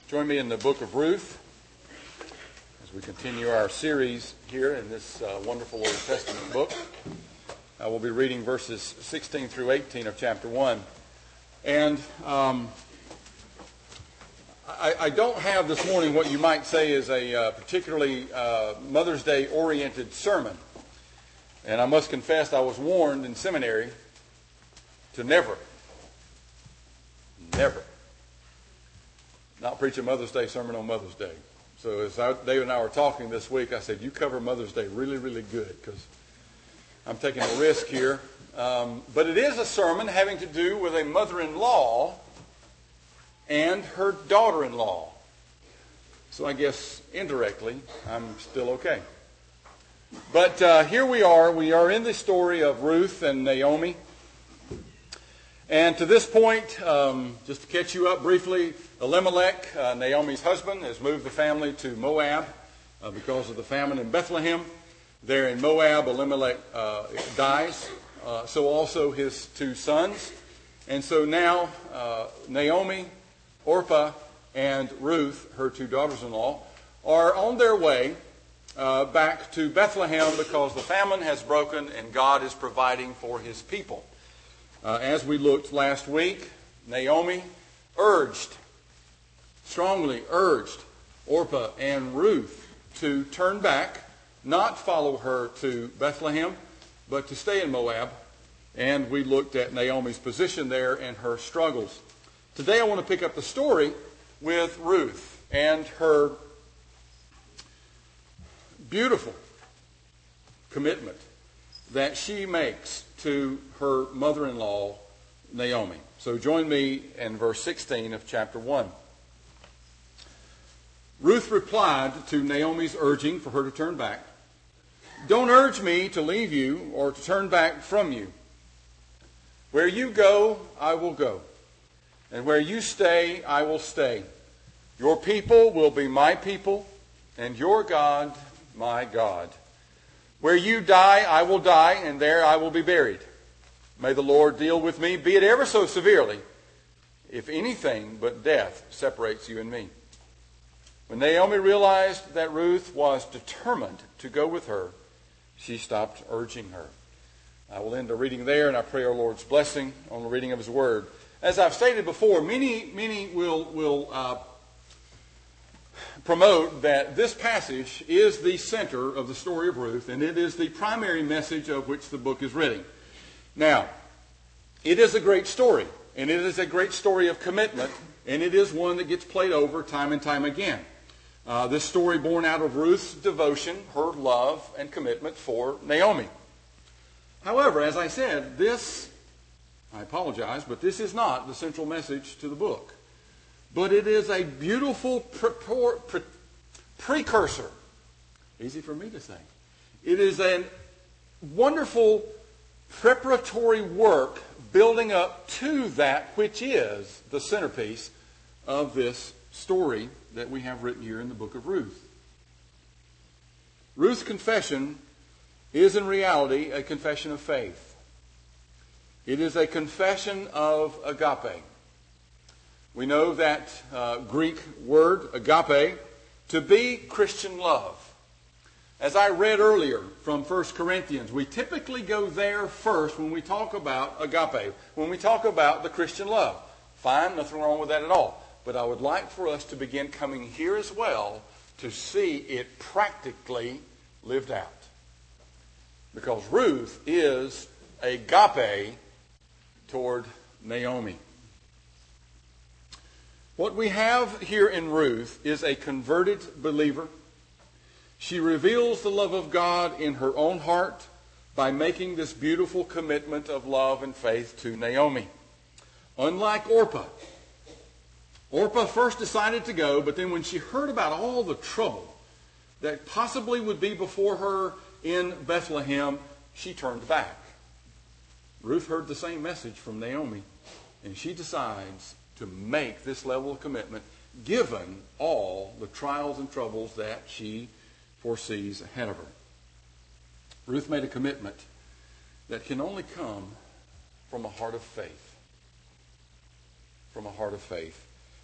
Join me in the book of Ruth as we continue our series here in this wonderful Old Testament book. I will be reading verses 16 through 18 of chapter 1. And I don't have this morning what you might say is a particularly Mother's Day oriented sermon. And I must confess I was warned in seminary to never not preach a Mother's Day sermon on Mother's Day. So as David and I were talking this week, I said, you cover Mother's Day really, really good because I'm taking a risk here. But it is a sermon having to do with a mother-in-law and her daughter-in-law. So I guess indirectly, I'm still okay. But here we are. We are in the story of Ruth and Naomi. And to this point, just to catch you up briefly, Elimelech, Naomi's husband, has moved the family to Moab because of the famine in Bethlehem. There in Moab, Elimelech dies, so also his two sons. And so now Naomi, Orpah, and Ruth, her two daughters-in-law, are on their way back to Bethlehem because the famine has broken and God is providing for his people. As we looked last week, Naomi strongly urged Orpah and Ruth to turn back, not follow her to Bethlehem, but to stay in Moab. And we looked at Naomi's position there and her struggles. Today I want to pick up the story with Ruth and her beautiful commitment that she makes to her mother-in-law, Naomi. So join me in verse 16 of chapter 1. Ruth replied to Naomi's urging for her to turn back, "Don't urge me to leave you or to turn back from you. Where you go, I will go, and where you stay, I will stay. Your people will be my people, and your God, my God. Where you die, I will die, and there I will be buried. May the Lord deal with me, be it ever so severely, if anything but death separates you and me." When Naomi realized that Ruth was determined to go with her, she stopped urging her. I will end the reading there, and I pray our Lord's blessing on the reading of His Word. As I've stated before, many will promote that this passage is the center of the story of Ruth, and it is the primary message of which the book is written. Now, it is a great story, and it is a great story of commitment, and it is one that gets played over time and time again. This story born out of Ruth's devotion, her love and commitment for Naomi. However, as I said, I apologize, but this is not the central message to the book. But it is a beautiful precursor. Easy for me to say. It is a wonderful preparatory work building up to that which is the centerpiece of this story that we have written here in the book of Ruth. Ruth's confession is in reality a confession of faith. It is a confession of agape. We know that Greek word, agape, to be Christian love. As I read earlier from 1 Corinthians, we typically go there first when we talk about agape, when we talk about the Christian love. Fine, nothing wrong with that at all. But I would like for us to begin coming here as well to see it practically lived out. Because Ruth is agape toward Naomi. What we have here in Ruth is a converted believer. She reveals the love of God in her own heart by making this beautiful commitment of love and faith to Naomi. Unlike Orpah. Orpah first decided to go, but then when she heard about all the trouble that possibly would be before her in Bethlehem, she turned back. Ruth heard the same message from Naomi, and she decides to make this level of commitment given all the trials and troubles that she foresees ahead of her. Ruth made a commitment that can only come from a heart of faith. From a heart of faith.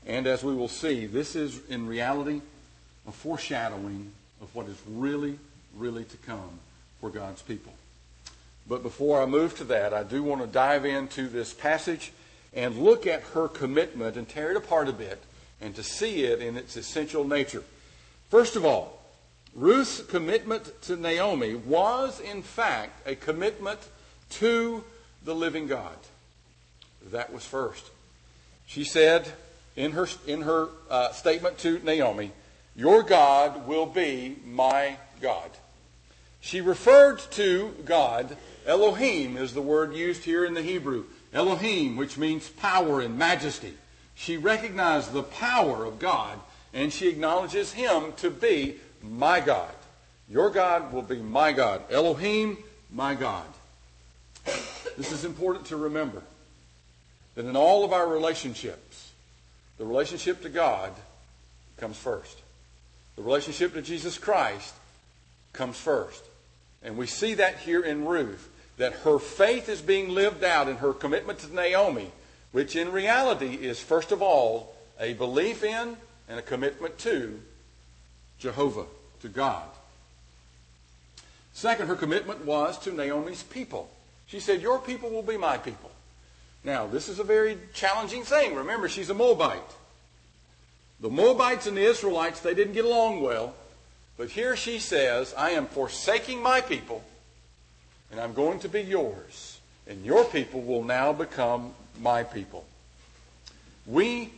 And as we will see, this is in reality a foreshadowing of what is really, really to come for God's people. But before I move to that, I do want to dive into this passage and look at her commitment and tear it apart a bit and to see it in its essential nature. First of all, Ruth's commitment to Naomi was, in fact, a commitment to the living God. That was first. She said in her statement to Naomi, "Your God will be my God." She referred to God, Elohim is the word used here in the Hebrew. Elohim, which means power and majesty. She recognized the power of God, and she acknowledges him to be my God. Your God will be my God. Elohim, my God. This is important to remember, that in all of our relationships, the relationship to God comes first. The relationship to Jesus Christ comes first. And we see that here in Ruth, that her faith is being lived out in her commitment to Naomi, which in reality is, first of all, a belief in and a commitment to Jehovah, to God. Second, her commitment was to Naomi's people. She said, "Your people will be my people." Now, this is a very challenging thing. Remember, she's a Moabite. The Moabites and the Israelites, they didn't get along well. But here she says, "I am forsaking my people, and I'm going to be yours. And your people will now become my people." We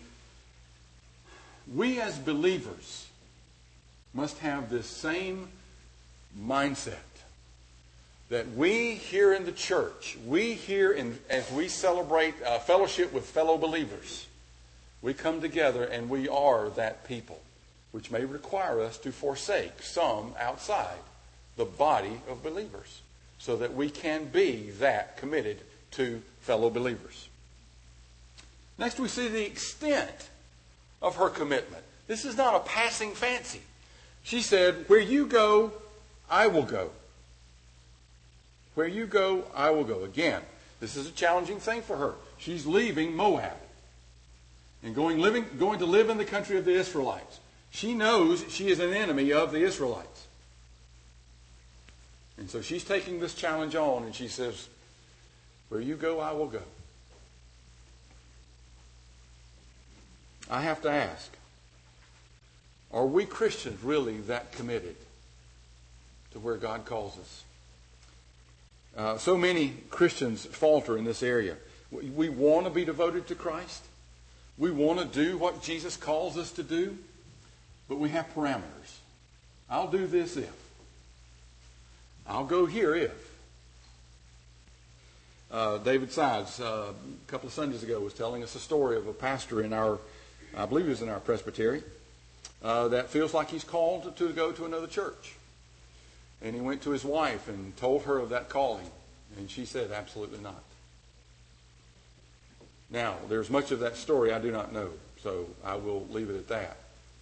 as believers must have this same mindset. That we here in the church, as we celebrate fellowship with fellow believers, we come together and we are that people, which may require us to forsake some outside the body of believers so that we can be that committed to fellow believers. Next, we see the extent of her commitment. This is not a passing fancy. She said, "Where you go, I will go. Where you go, I will go." Again, this is a challenging thing for her. She's leaving Moab and going to live in the country of the Israelites. She knows she is an enemy of the Israelites. And so she's taking this challenge on, and she says, "Where you go, I will go." I have to ask, are we Christians really that committed to where God calls us? So many Christians falter in this area. We want to be devoted to Christ. We want to do what Jesus calls us to do. But we have parameters. I'll do this if. I'll go here if. David Sides, a couple of Sundays ago, was telling us a story of a pastor in I believe it was in our presbytery, that feels like he's called to go to another church. And he went to his wife and told her of that calling. And she said, "Absolutely not." Now, there's much of that story I do not know, so I will leave it at that.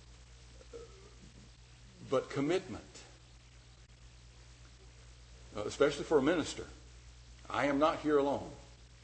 But commitment, especially for a minister. I am not here alone.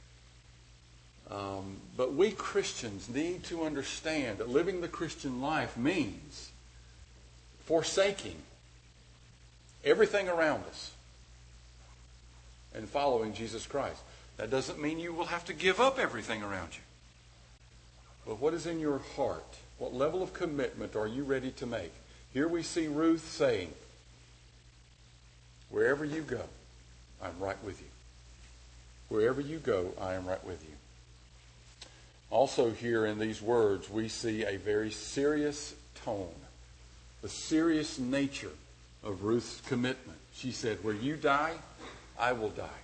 But we Christians need to understand that living the Christian life means forsaking everything around us and following Jesus Christ. That doesn't mean you will have to give up everything around you. But what is in your heart? What level of commitment are you ready to make? Here we see Ruth saying, "Wherever you go, I'm right with you. Wherever you go, I am right with you." Also here in these words, we see a very serious tone, the serious nature of Ruth's commitment. She said, "Where you die, I will die."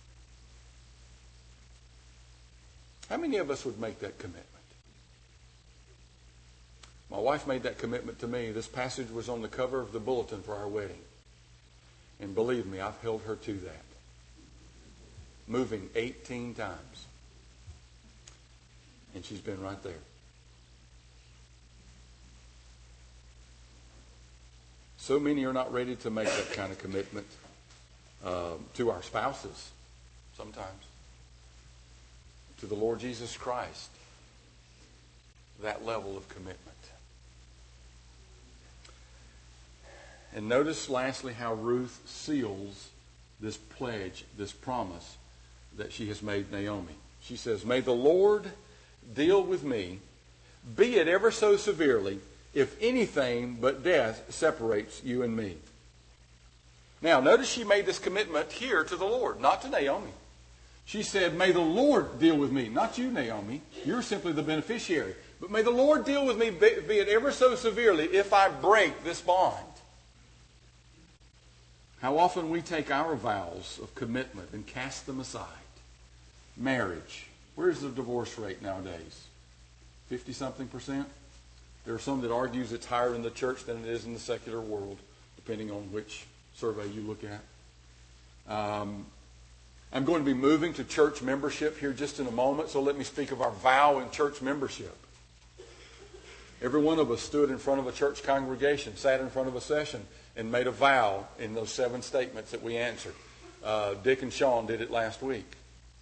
How many of us would make that commitment? My wife made that commitment to me. This passage was on the cover of the bulletin for our wedding. And believe me, I've held her to that. Moving 18 times. And she's been right there. So many are not ready to make that kind of commitment to our spouses sometimes, to the Lord Jesus Christ. that level of commitment. And notice lastly how Ruth seals this pledge, this promise that she has made Naomi. She says, "May the Lord deal with me, be it ever so severely, if anything but death separates you and me." Now, notice she made this commitment here to the Lord, not to Naomi. She said, "May the Lord deal with me," not you, Naomi. You're simply the beneficiary. But may the Lord deal with me, be it ever so severely, if I break this bond. How often we take our vows of commitment and cast them aside. Marriage. Where's the divorce rate nowadays? 50-something%? There are some that argues it's higher in the church than it is in the secular world, depending on which survey you look at. I'm going to be moving to church membership here just in a moment, so let me speak of our vow in church membership. Every one of us stood in front of a church congregation, sat in front of a session, and made a vow in those 7 statements that we answered. Dick and Sean did it last week.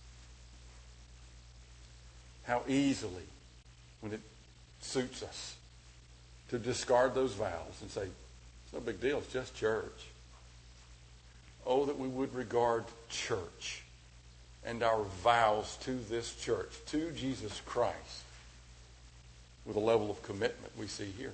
How easily, when it suits us, to discard those vows and say, "It's no big deal, it's just church." Oh, that we would regard church and our vows to this church, to Jesus Christ, with a level of commitment we see here.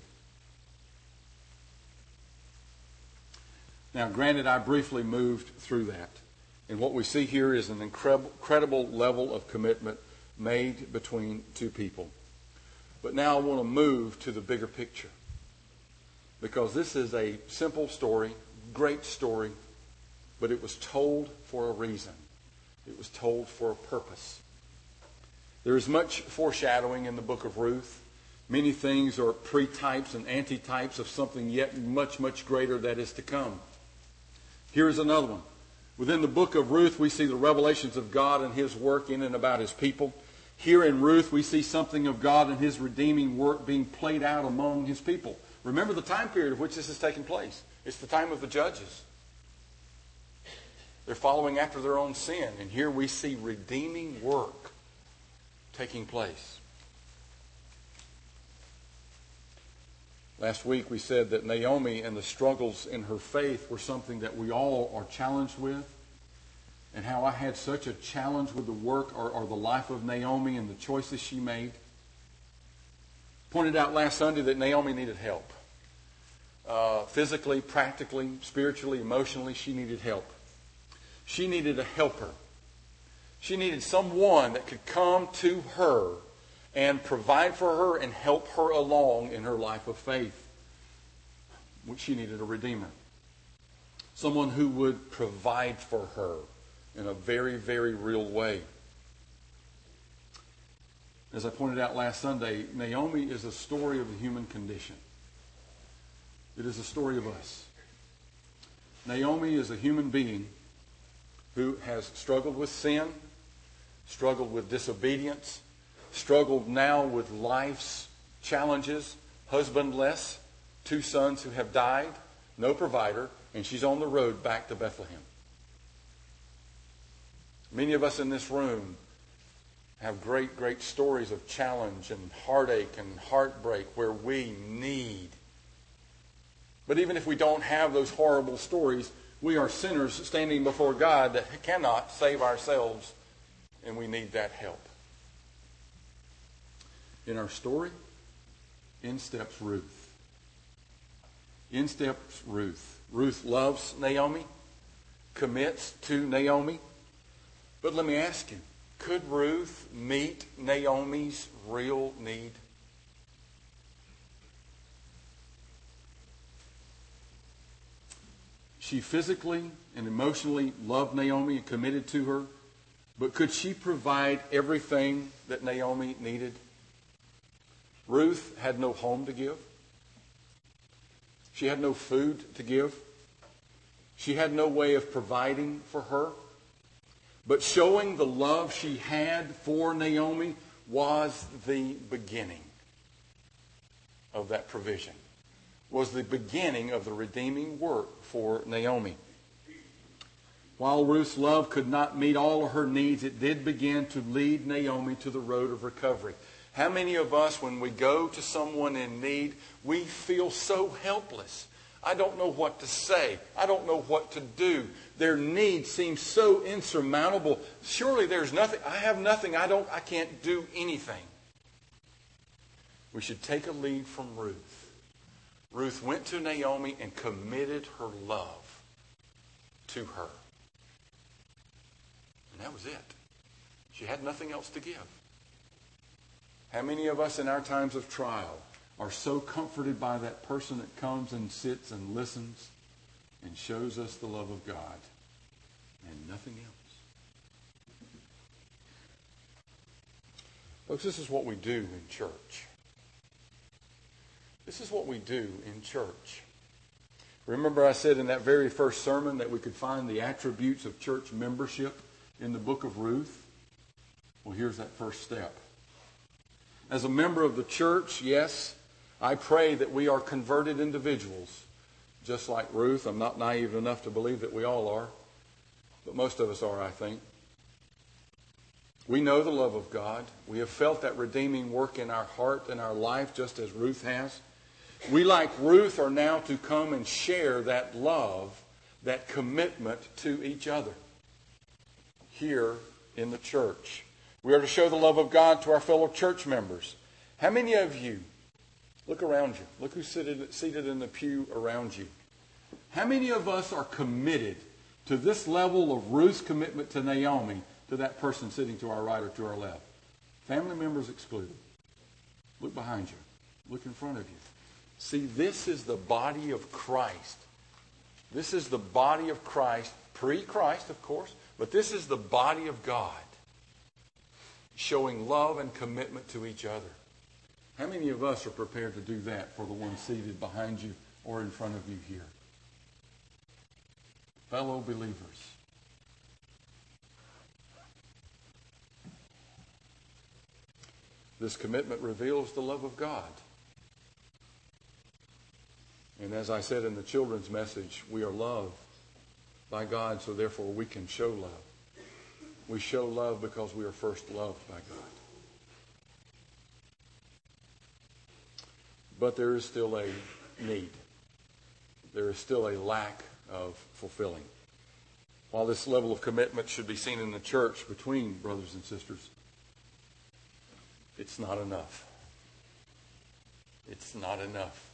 Now, granted, I briefly moved through that. And what we see here is an incredible level of commitment made between two people. But now I want to move to the bigger picture. Because this is a simple story, great story, but it was told for a reason. It was told for a purpose. There is much foreshadowing in the book of Ruth. Many things are pre-types and anti-types of something yet much, much greater that is to come. Here's another one. Within the book of Ruth, we see the revelations of God and His work in and about His people. Here in Ruth, we see something of God and His redeeming work being played out among His people. Remember the time period of which this has taken place. It's the time of the judges. They're following after their own sin. And here we see redeeming work taking place. Last week we said that Naomi and the struggles in her faith were something that we all are challenged with. And how I had such a challenge with the work or the life of Naomi and the choices she made. Pointed out last Sunday that Naomi needed help. Physically, practically, spiritually, emotionally, she needed help. She needed a helper. She needed someone that could come to her and provide for her and help her along in her life of faith. She needed a redeemer. Someone who would provide for her in a very, very real way. As I pointed out last Sunday, Naomi is a story of the human condition. It is a story of us. Naomi is a human being who has struggled with sin, struggled with disobedience, struggled now with life's challenges, husbandless, 2 sons who have died, no provider, and she's on the road back to Bethlehem. Many of us in this room have great, great stories of challenge and heartache and heartbreak where we need. But even if we don't have those horrible stories, we are sinners standing before God that cannot save ourselves, and we need that help. In our story, in steps Ruth. In steps Ruth. Ruth loves Naomi, commits to Naomi. But let me ask you, could Ruth meet Naomi's real need? She physically and emotionally loved Naomi and committed to her, but could she provide everything that Naomi needed? Ruth had no home to give. She had no food to give. She had no way of providing for her. But showing the love she had for Naomi was the beginning of that provision. Was the beginning of the redeeming work for Naomi. While Ruth's love could not meet all of her needs, it did begin to lead Naomi to the road of recovery. How many of us, when we go to someone in need, we feel so helpless? I don't know what to say. I don't know what to do. Their need seems so insurmountable. Surely there's nothing. I have nothing. I can't do anything. We should take a lead from Ruth. Ruth went to Naomi and committed her love to her. And that was it. She had nothing else to give. How many of us in our times of trial are so comforted by that person that comes and sits and listens and shows us the love of God and nothing else? Folks, this is what we do in church. This is what we do in church. Remember I said in that very first sermon that we could find the attributes of church membership in the book of Ruth? Well, here's that first step. As a member of the church, yes, I pray that we are converted individuals, just like Ruth. I'm not naive enough to believe that we all are, but most of us are, I think. We know the love of God. We have felt that redeeming work in our heart and our life, just as Ruth has. We, like Ruth, are now to come and share that love, that commitment to each other here in the church. We are to show the love of God to our fellow church members. How many of you, look around you, look who's seated in the pew around you. How many of us are committed to this level of Ruth's commitment to Naomi, to that person sitting to our right or to our left? Family members excluded. Look behind you. Look in front of you. See, this is the body of Christ. This is the body of Christ, pre-Christ, of course, but this is the body of God, showing love and commitment to each other. How many of us are prepared to do that for the one seated behind you or in front of you here? Fellow believers. This commitment reveals the love of God. And as I said in the children's message, we are loved by God, so therefore we can show love. We show love because we are first loved by God. But there is still a need. There is still a lack of fulfilling. While this level of commitment should be seen in the church between brothers and sisters, it's not enough. It's not enough.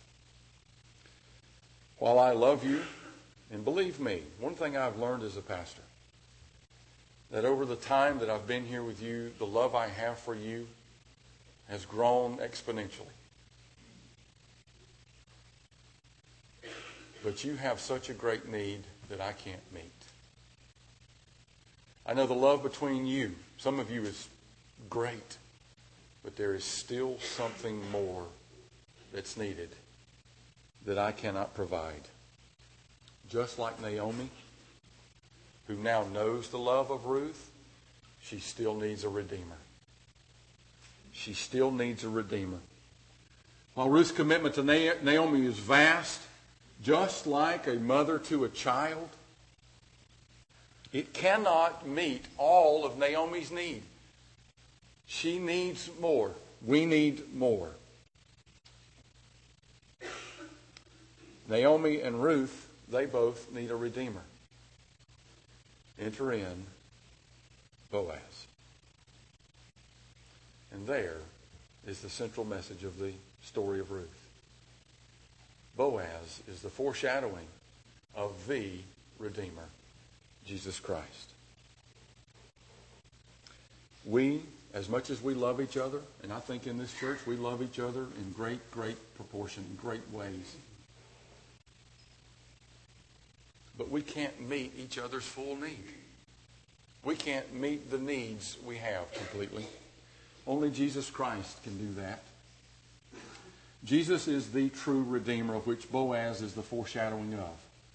While I love you, and believe me, one thing I've learned as a pastor, that over the time that I've been here with you, the love I have for you has grown exponentially. But you have such a great need that I can't meet. I know the love between you, some of you, is great, but there is still something more that's needed that I cannot provide. Just like Naomi, who now knows the love of Ruth, she still needs a redeemer. She still needs a redeemer. While Ruth's commitment to Naomi is vast, just like a mother to a child, it cannot meet all of Naomi's need. She needs more. We need more. Naomi and Ruth, they both need a redeemer. Enter in Boaz. And there is the central message of the story of Ruth. Boaz is the foreshadowing of the Redeemer, Jesus Christ. We, as much as we love each other, and I think in this church we love each other in great, great proportion, in great ways. But we can't meet each other's full need. We can't meet the needs we have completely. Only Jesus Christ can do that. Jesus is the true Redeemer, of which Boaz is the foreshadowing of.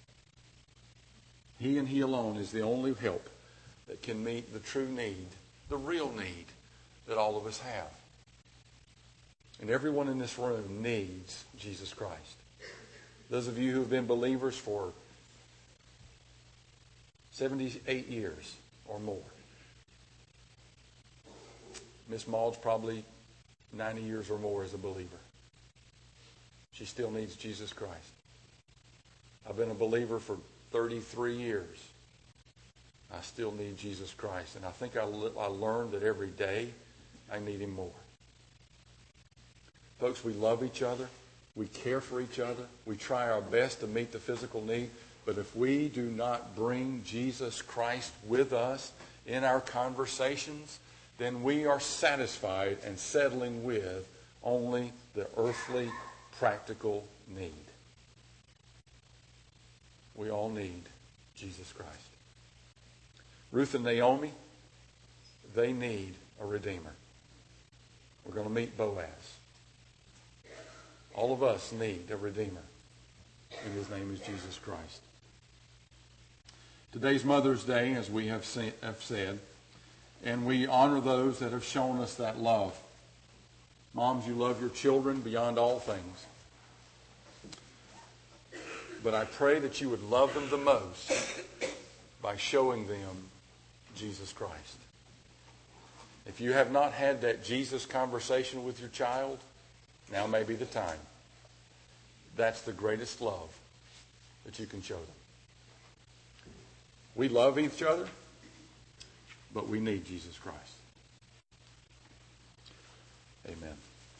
He and He alone is the only help that can meet the true need, the real need that all of us have. And everyone in this room needs Jesus Christ. Those of you who have been believers for 78 years or more. Miss Maud's probably 90 years or more as a believer. She still needs Jesus Christ. I've been a believer for 33 years. I still need Jesus Christ. And I think I learned that every day I need him more. Folks, we love each other. We care for each other. We try our best to meet the physical need. But if we do not bring Jesus Christ with us in our conversations, then we are satisfied and settling with only the earthly, practical need. We all need Jesus Christ. Ruth and Naomi, they need a Redeemer. We're going to meet Boaz. All of us need a Redeemer, and his name is Jesus Christ. Today's Mother's Day, as we have said, and we honor those that have shown us that love. Moms, you love your children beyond all things. But I pray that you would love them the most by showing them Jesus Christ. If you have not had that Jesus conversation with your child, now may be the time. That's the greatest love that you can show them. We love each other, but we need Jesus Christ. Amen.